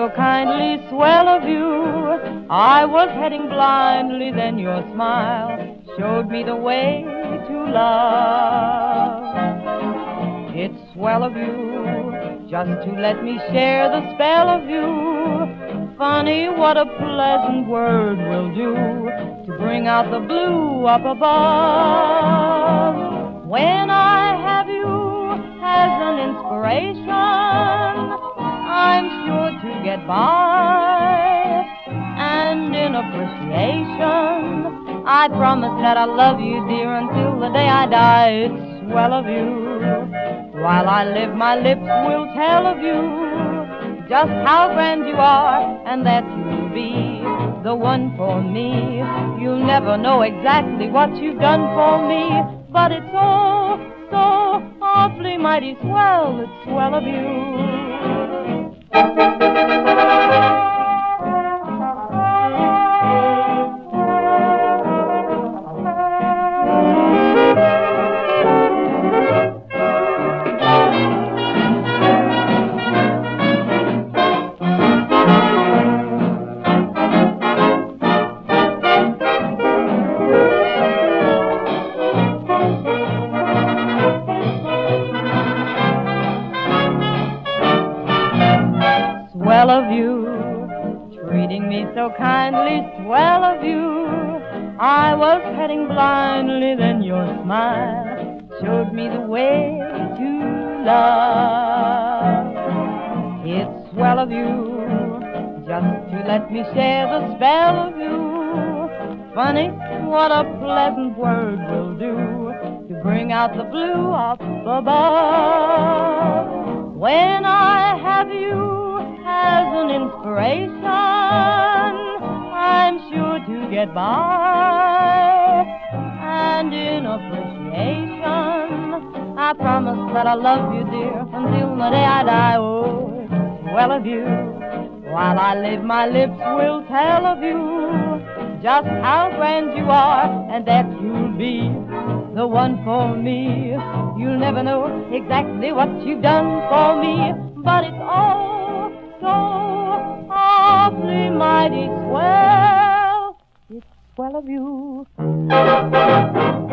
so kindly, swell of you. I was heading blindly, then your smile showed me the way to love. It's swell of you, just to let me share the spell of you. Funny what a pleasant word will do to bring out the blue up above. When I have you as an inspiration, I'm sure to get by. And in appreciation, I promise that I'll love you, dear, until the day I die. It's swell of you. While I live, my lips will tell of you just how grand you are, and that you'll be the one for me. You'll never know exactly what you've done for me, but it's so, so awfully mighty swell. It's swell of you. Swell of you, treating me so kindly, swell of you. I was heading blindly, then your smile showed me the way to love. It's swell of you, just to let me share the spell of you. Funny what a pleasant word will do to bring out the blue up above. When I have you as an inspiration, I'm sure to get by. And in appreciation, I promise that I'll love you, dear, until the day I die. Oh, it's swell of you. While I live, my lips will tell of you just how grand you are, and that you'll be the one for me. You'll never know exactly what you've done for me, but it's all so awfully mighty swell. It's swell of you.